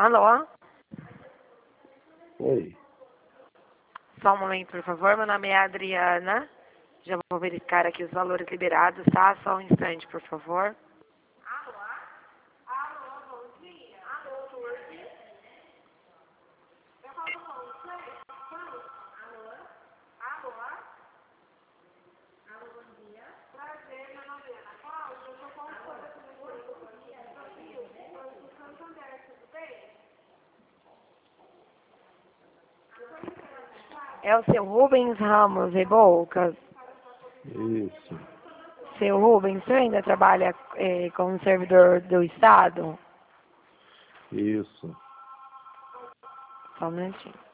Alô? Oi. Só um momento, por favor. Meu nome é Adriana. Já vou verificar aqui os valores liberados, tá? Só um instante, por favor. É o seu Rubens Ramos Reboucas. Isso. Seu Rubens, você ainda trabalha como servidor do Estado? Isso. Só um minutinho.